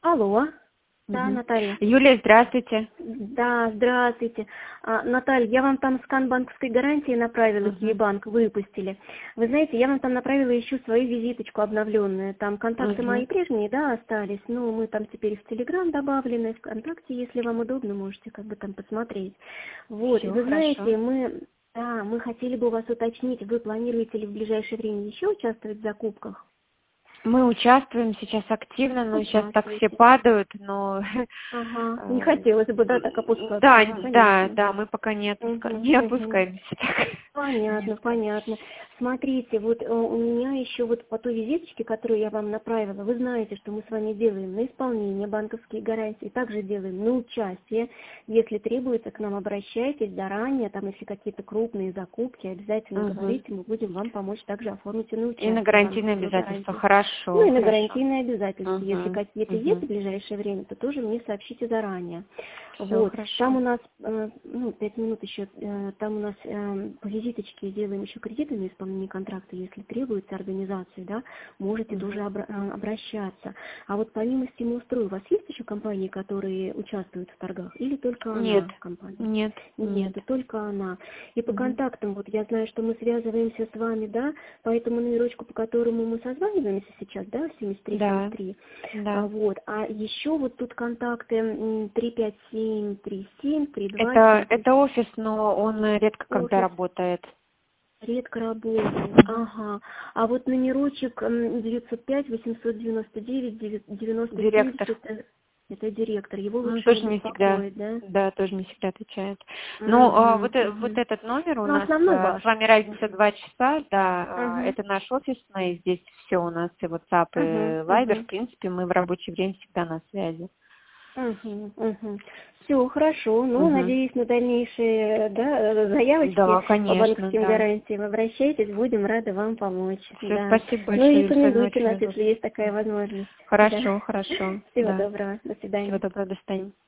Алло. Да, Мгм. Наталья. Юлия, здравствуйте. Да, здравствуйте. Наталья, я вам там скан банковской гарантии направила, Мгм. Киевбанк выпустили. Вы знаете, я вам там направила еще свою визиточку обновленную. Там контакты мои Мгм. прежние, да, остались. Ну, мы там теперь в Телеграм добавлены, ВКонтакте, если вам удобно, можете как бы там посмотреть. Вот, и Все вы хорошо. знаете, мы хотели бы у вас уточнить, вы планируете ли в ближайшее время еще участвовать в закупках? Мы участвуем сейчас активно, но сейчас так все Участвуете. падают, но Ага, не э, хотелось бы, да, так опускаться, да, конечно. да, мы пока Мгм, не мгм. опускаемся. Так. Понятно, Нет. понятно. Смотрите, вот у меня еще вот по той визиточке, которую я вам направила, вы знаете, что мы с вами делаем на исполнение банковские гарантии, также делаем на участие. Если требуется, к нам обращайтесь заранее, там, если какие-то крупные закупки, обязательно Мгм. говорите, мы будем вам помочь также оформить и на И на участие гарантийные банковскую обязательства. гарантию. Хорошо, Ну и на хорошо. гарантийные обязательства. Если Угу. какие-то есть в Угу. ближайшее время, то тоже мне сообщите заранее. Все Вот. Там хорошо. у нас, 5 минут еще, там у нас по визиточке делаем еще кредиты на исполнение контракта, если требуется организации, да, можете тоже Угу. обращаться. А вот помимо стимул-строй, у вас есть еще компании, которые участвуют в торгах, или только Нет, она компания? нет, нет. Нет, и только она. И по Угу. контактам, вот я знаю, что мы связываемся с вами, да, по этому номерочку, по которому мы созваниваемся сейчас, да, Да, 7373. да. Вот. А еще вот тут контакты 35737, 32 Это 73. офис, но он редко когда Офис работает. редко работает. Мгм. Ага. А вот номерочек 905 899 99 Директор. это директор. Его Ну, лучше не тоже не всегда, беспокоить, да? да, тоже не всегда отвечает. Ну, Угу, вот угу. этот номер у Ну, нас, основной ваш. с вами разница 2 часа, да, Угу, это наш офисный, здесь все у нас, и WhatsApp, угу, и Viber, в угу. принципе, мы в рабочее время всегда на связи. Угу, угу. Все хорошо. Ну, Мгм. надеюсь на дальнейшие, да, заявочки Да, по конечно, банковским да. гарантиям. Обращайтесь, будем рады вам помочь. Все, Да. спасибо Ну и большое, Юль, с вами рекомендуйте очень нас, если удобно. есть такая возможность. Да. Хорошо, хорошо, Всего да. доброго. До Всего свидания. доброго, до свидания.